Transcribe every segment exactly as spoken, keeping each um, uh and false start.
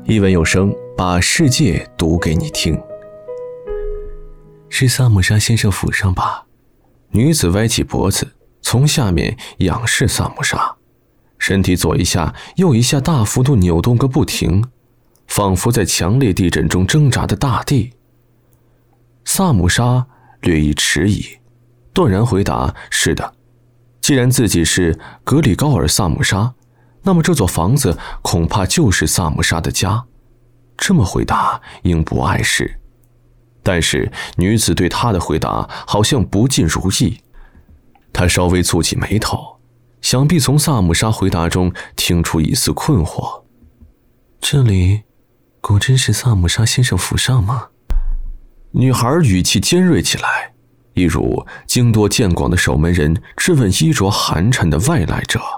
一文有声，把世界读给你听。是萨姆沙先生府上吧？女子歪起脖子，从下面仰视萨姆沙，身体左一下右一下大幅度扭动个不停，仿佛在强烈地震中挣扎的大地。萨姆沙略一迟疑，断然回答：是的，既然自己是格里高尔·萨姆沙，那么这座房子恐怕就是萨姆沙的家。这么回答应不碍事。但是女子对他的回答好像不尽如意，她稍微蹙起眉头，想必从萨姆沙回答中听出一丝困惑。这里果真是萨姆沙先生府上吗？女孩语气尖锐起来，一如经多见广的守门人质问衣着寒碜的外来者。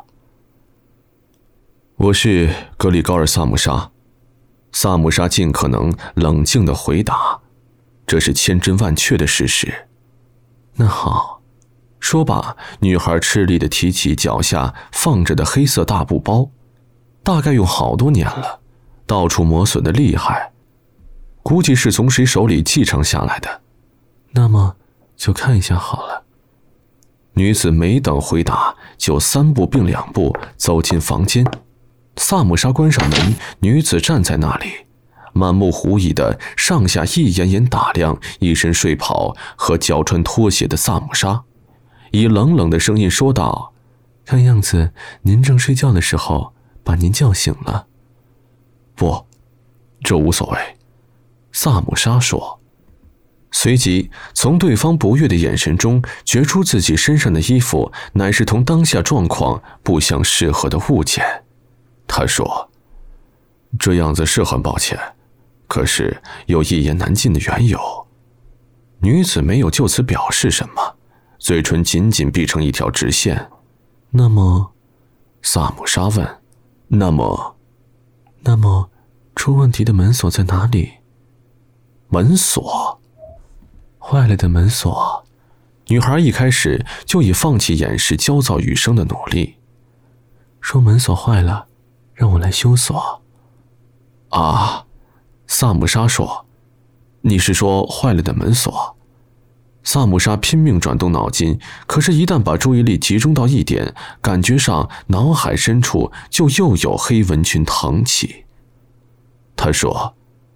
我是格里高尔·萨姆沙。萨姆沙尽可能冷静地回答，这是千真万确的事实。那好，说罢，女孩吃力地提起脚下放着的黑色大布包，大概用好多年了，到处磨损的厉害，估计是从谁手里继承下来的。那么就看一下好了。女子没等回答，就三步并两步走进房间。萨姆沙关上门，女子站在那里，满目狐疑地上下一眼眼打量一身睡袍和脚穿拖鞋的萨姆沙，以冷冷的声音说道：看样子您正睡觉的时候把您叫醒了。不，这无所谓，萨姆沙说。随即从对方不悦的眼神中觉出自己身上的衣服乃是同当下状况不相适合的物件。他说：这样子是很抱歉，可是有一言难尽的缘由。女子没有就此表示什么，嘴唇紧紧闭成一条直线。那么，萨姆沙问，那么那么出问题的门锁在哪里？门锁？坏了的门锁。女孩一开始就已放弃掩饰焦躁语声的努力，说门锁坏了，让我来修锁。啊，萨姆沙说，你是说坏了的门锁？萨姆沙拼命转动脑筋，可是一旦把注意力集中到一点，感觉上脑海深处就又有黑纹群腾起。他说，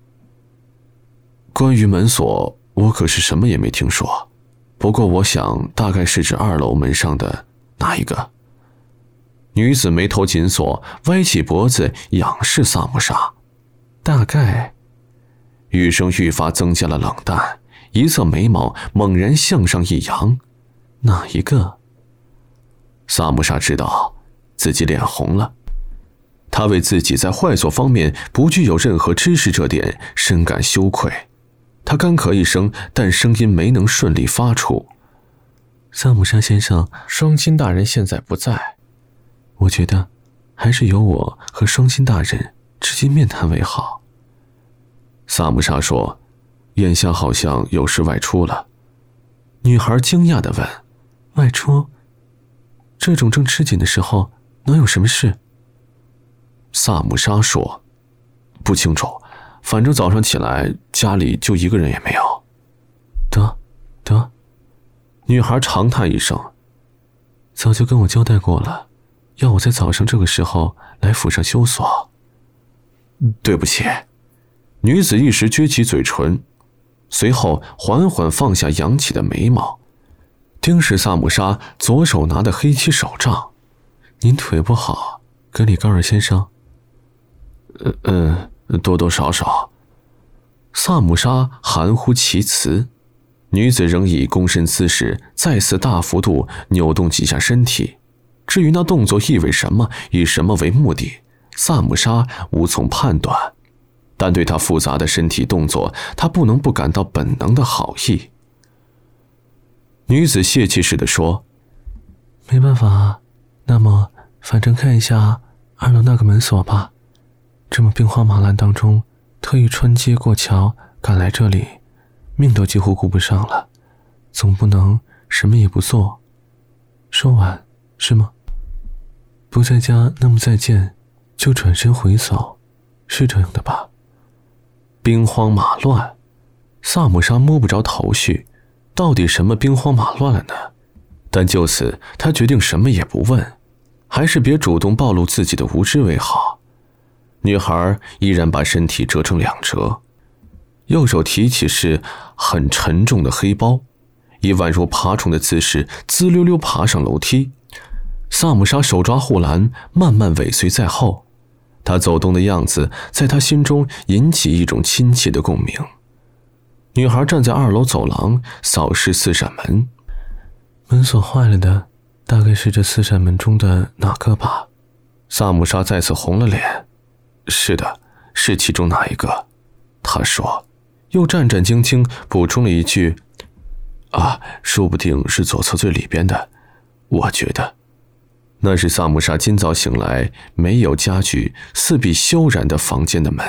关于门锁我可是什么也没听说，不过我想大概是指二楼门上的哪一个？女子眉头紧锁，歪起脖子仰视萨姆沙。大概。语声愈发增加了冷淡，一侧眉毛猛然向上一扬。哪一个？萨姆沙知道自己脸红了，他为自己在坏锁方面不具有任何知识这点深感羞愧。他干咳一声，但声音没能顺利发出。萨姆沙先生，双亲大人现在不在，我觉得还是由我和双亲大人直接面谈为好。萨姆沙说，眼下好像有事外出了。女孩惊讶地问，外出？这种正吃紧的时候能有什么事？萨姆沙说，不清楚，反正早上起来家里就一个人也没有。得得，女孩长叹一声，早就跟我交代过了，要我在早上这个时候来府上修锁。对不起。女子一时撅起嘴唇，随后缓缓放下扬起的眉毛，盯视萨姆沙左手拿的黑漆手杖。您腿不好，格里高尔先生？呃嗯，多多少少。萨姆沙含糊其辞。女子仍以躬身姿势再次大幅度扭动几下身体，至于那动作意味什么，以什么为目的，萨姆沙无从判断。但对他复杂的身体动作，他不能不感到本能的好意。女子泄气似的说，没办法，那么反正看一下二楼那个门锁吧。这么兵荒马乱当中，特意穿街过桥赶来这里，命都几乎顾不上了，总不能什么也不做。说完，是吗？不在家，那么再见，就转身回走。 是这样的吧？兵荒马乱，萨姆莎摸不着头绪，到底什么兵荒马乱了呢？但就此，他决定什么也不问，还是别主动暴露自己的无知为好。女孩依然把身体折成两折，右手提起是很沉重的黑包，以宛如爬虫的姿势滋溜溜爬上楼梯。萨姆莎手抓护栏，慢慢尾随在后。她走动的样子在他心中引起一种亲切的共鸣。女孩站在二楼走廊，扫视四扇门。门锁坏了的大概是这四扇门中的哪个吧？萨姆莎再次红了脸。是的，是其中哪一个？她说，又战战兢兢补充了一句，啊，说不定是左侧最里边的，我觉得。那是萨姆莎今早醒来没有家具，四壁休然的房间的门。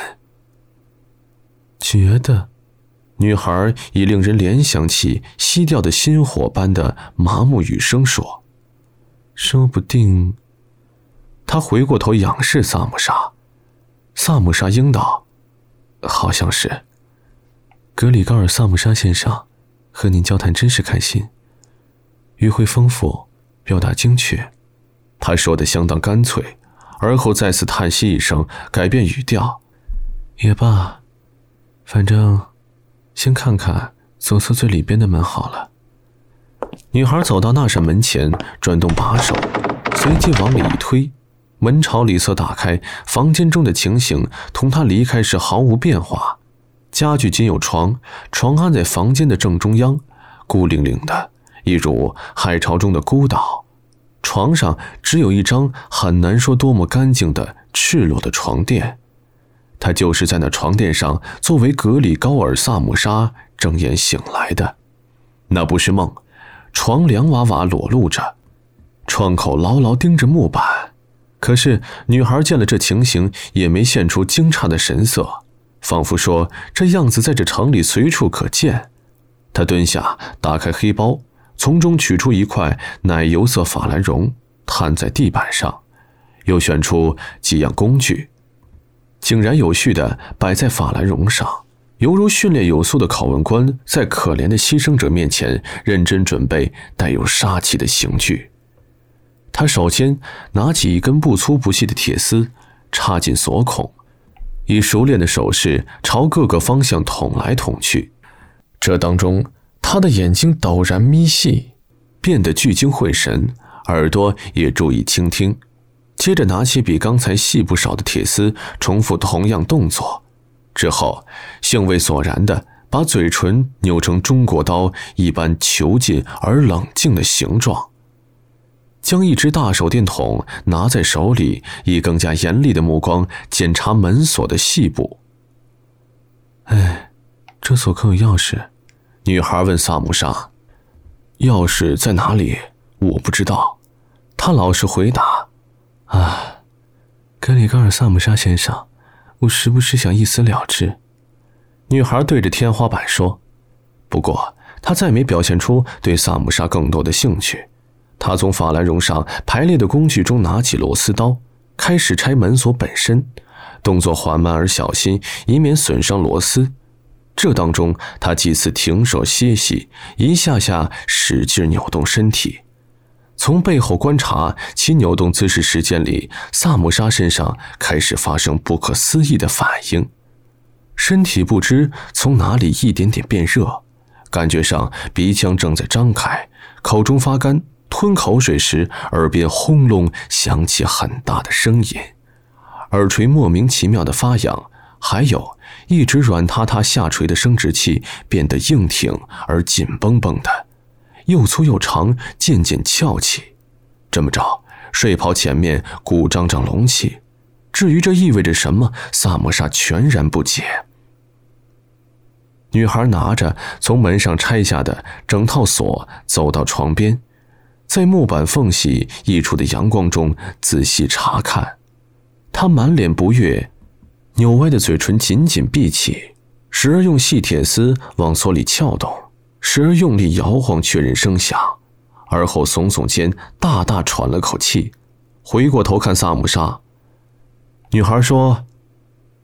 觉得，女孩以令人联想起熄掉的心火般的麻木语声说，说不定。她回过头仰视萨姆莎，萨姆莎应道，好像是。格里高尔萨姆莎先生，和您交谈真是开心，语汇丰富，表达精确。他说得相当干脆，而后再次叹息一声，改变语调，也罢，反正先看看左侧最里边的门好了。女孩走到那扇门前，转动把手，随即往里一推，门朝里侧打开，房间中的情形同她离开时毫无变化。家具仅有床，床安在房间的正中央，孤零零的，一如海潮中的孤岛。床上只有一张很难说多么干净的赤裸的床垫，他就是在那床垫上作为格里高尔萨姆莎睁眼醒来的。那不是梦，床凉瓦瓦裸露着，窗口牢牢盯着木板。可是女孩见了这情形，也没现出惊诧的神色，仿佛说这样子在这城里随处可见。她蹲下，打开黑包，从中取出一块奶油色法兰绒，摊在地板上，又选出几样工具，井然有序地摆在法兰绒上，犹如训练有素的拷问官在可怜的牺牲者面前认真准备带有杀气的刑具。他首先拿起一根不粗不细的铁丝，插进锁孔，以熟练的手势朝各个方向捅来捅去。这当中他的眼睛陡然眯细，变得聚精会神，耳朵也注意倾听。接着拿起比刚才细不少的铁丝，重复同样动作。之后兴味索然地把嘴唇扭成中国刀一般遒劲而冷静的形状，将一只大手电筒拿在手里，以更加严厉的目光检查门锁的细部。哎，这锁可有钥匙？女孩问萨姆莎。钥匙在哪里？我不知道。他老实回答。啊，格里高尔萨姆莎先生，我时不时想一死了之。女孩对着天花板说。不过她再没表现出对萨姆莎更多的兴趣。她从法兰绒上排列的工具中拿起螺丝刀，开始拆门锁本身，动作缓慢而小心，以免损伤螺丝。这当中他几次停手歇息，一下下使劲扭动身体。从背后观察其扭动姿势时间里，萨姆莎身上开始发生不可思议的反应，身体不知从哪里一点点变热，感觉上鼻腔正在张开，口中发干，吞口水时耳边轰隆响起很大的声音，耳垂莫名其妙的发痒，还有一直软塌塌下垂的生殖器变得硬挺而紧绷绷的，又粗又长，渐渐翘起。这么着，睡袍前面鼓胀胀隆起。至于这意味着什么，萨姆莎全然不解。女孩拿着从门上拆下的整套锁，走到床边，在木板缝隙溢出的阳光中仔细查看。她满脸不悦，扭歪的嘴唇紧紧闭起，时而用细铁丝往锁里撬动，时而用力摇晃确认声响，而后耸耸肩，大大喘了口气，回过头看萨姆莎。女孩说：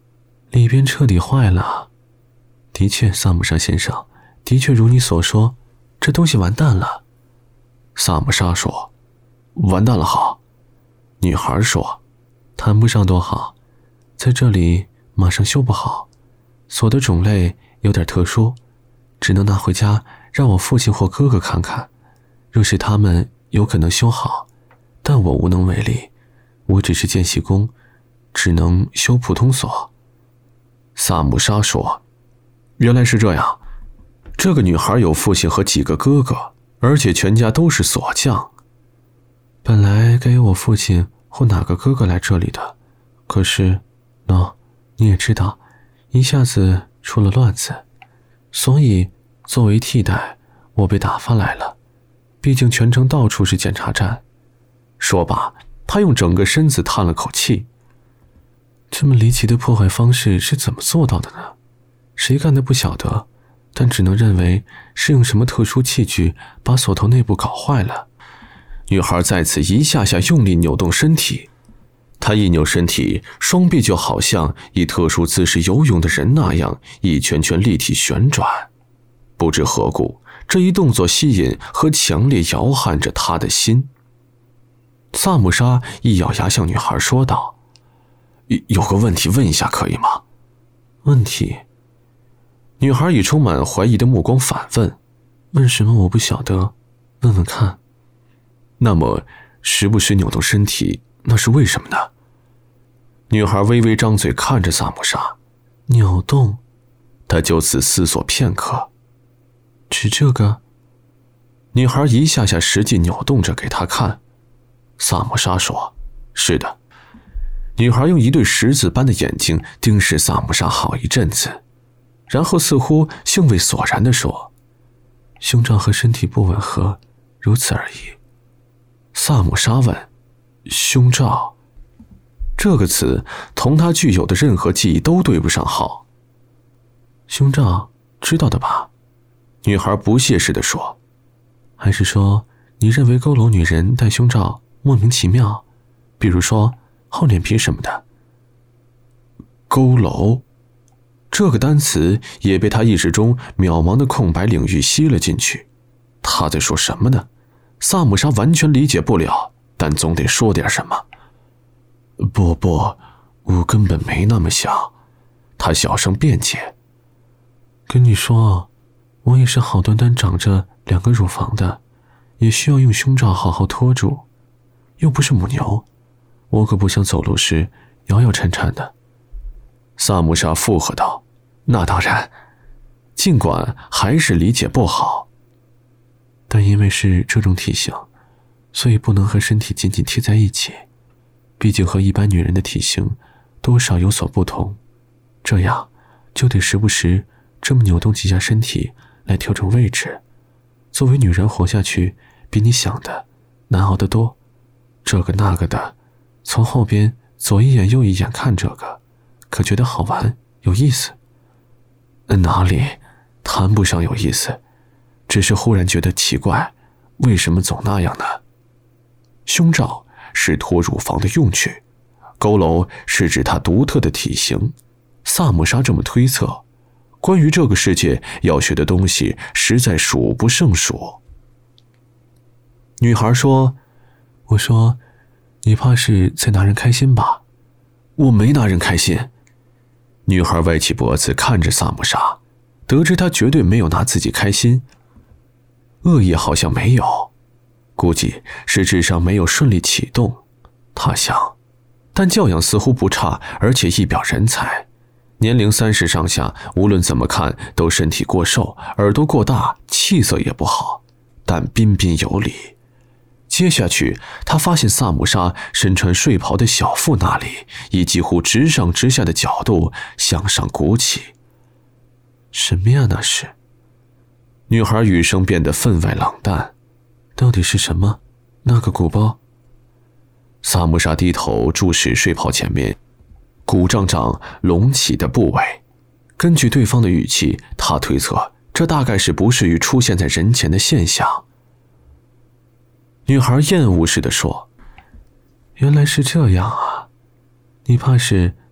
里边彻底坏了。的确，萨姆沙先生，的确如你所说，这东西完蛋了。萨姆沙说，完蛋了好。女孩说，谈不上多好，在这里马上修不好，锁的种类有点特殊，只能拿回家让我父亲或哥哥看看，若是他们有可能修好，但我无能为力，我只是见习工，只能修普通锁。萨姆沙说，原来是这样，这个女孩有父亲和几个哥哥，而且全家都是锁匠。本来该由我父亲或哪个哥哥来这里的，可是喏，你也知道，一下子出了乱子，所以作为替代，我被打发来了。毕竟全城到处是检查站。说罢，他用整个身子叹了口气。这么离奇的破坏方式是怎么做到的呢？谁干的不晓得，但只能认为是用什么特殊器具把锁头内部搞坏了。女孩再次一下下用力扭动身体，她一扭身体，双臂就好像以特殊姿势游泳的人那样一圈圈立体旋转。不知何故，这一动作吸引和强烈摇撼着她的心。萨姆沙一咬牙向女孩说道，有个问题问一下可以吗？问题？女孩以充满怀疑的目光反问，问什么我不晓得，问问看。那么时不时扭动身体，那是为什么呢？女孩微微张嘴看着萨姆沙。扭动？她就此思索片刻。指这个？女孩一下下实际扭动着给他看。萨姆沙说，是的。女孩用一对石子般的眼睛盯视萨姆沙好一阵子，然后似乎兴味索然地说，胸罩和身体不吻合，如此而已。萨姆沙问，胸罩？这个词同他具有的任何记忆都对不上号。胸罩知道的吧？女孩不屑似的说，还是说你认为佝偻女人戴胸罩莫名其妙，比如说厚脸皮什么的？佝偻这个单词也被他意识中渺茫的空白领域吸了进去。他在说什么呢？萨姆沙完全理解不了，但总得说点什么。不不，我根本没那么想。他小声辩解。跟你说，我也是好端端长着两个乳房的，也需要用胸罩好好托住，又不是母牛，我可不想走路时摇摇颤颤的。萨姆沙附和道，那当然，尽管还是理解不好。但因为是这种体型，所以不能和身体紧紧贴在一起，毕竟和一般女人的体型多少有所不同，这样就得时不时这么扭动几下身体来调整位置。作为女人活下去比你想的难熬得多，这个那个的，从后边左一眼右一眼看这个，可觉得好玩有意思。哪里谈不上有意思，只是忽然觉得奇怪，为什么总那样呢？胸罩是托乳房的用具，佝偻是指它独特的体型。萨姆沙这么推测，关于这个世界要学的东西实在数不胜数。女孩说，我说，你怕是在拿人开心吧？我没拿人开心。女孩歪起脖子看着萨姆沙，得知他绝对没有拿自己开心，恶意好像没有，估计是智商没有顺利启动，他想，但教养似乎不差，而且一表人才。年龄三十上下，无论怎么看都身体过瘦，耳朵过大，气色也不好，但彬彬有礼。接下去，他发现萨姆沙身穿睡袍的小腹那里，以几乎直上直下的角度向上鼓起。什么呀那是？女孩语声变得分外冷淡。到底是什么？那个鼓包？萨姆沙低头注视睡袍前面鼓胀胀隆起的部位，根据对方的语气，他推测这大概是不适于出现在人前的现象。女孩厌恶似的说，原来是这样啊，你怕是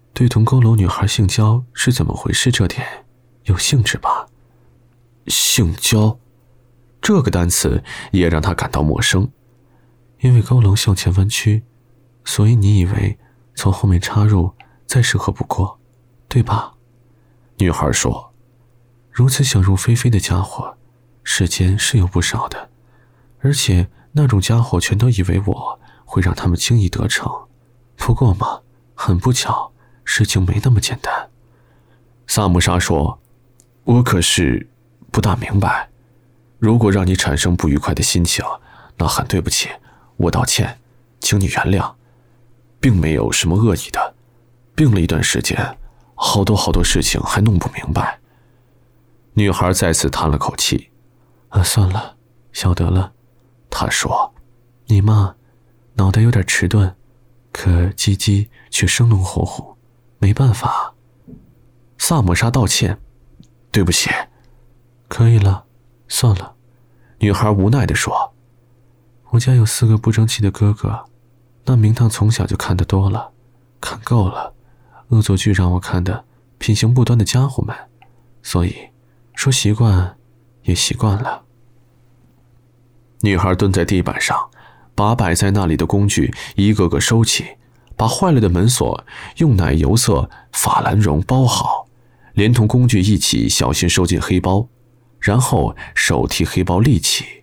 对同佝偻女孩性交是怎么回事这点有兴致吧？性交这个单词也让他感到陌生。因为佝偻向前弯曲，所以你以为从后面插入再适合不过，对吧？女孩说，如此想入非非的家伙世间是有不少的，而且那种家伙全都以为我会让他们轻易得逞。不过嘛，很不巧，事情没那么简单。萨姆莎说，我可是不大明白，如果让你产生不愉快的心情，那很对不起，我道歉，请你原谅，并没有什么恶意的。病了一段时间，好多好多事情还弄不明白。女孩再次叹了口气，啊，算了，晓得了。她说，你嘛，脑袋有点迟钝，可鸡鸡却生龙活虎，没办法。萨姆莎道歉，对不起。可以了，算了。女孩无奈地说，我家有四个不争气的哥哥，那名堂从小就看得多了，看够了恶作剧让我看的品行不端的家伙们，所以说习惯也习惯了。女孩蹲在地板上，把摆在那里的工具一个个收起，把坏了的门锁用奶油色法兰绒包好，连同工具一起小心收进黑包，然后手提黑包立起。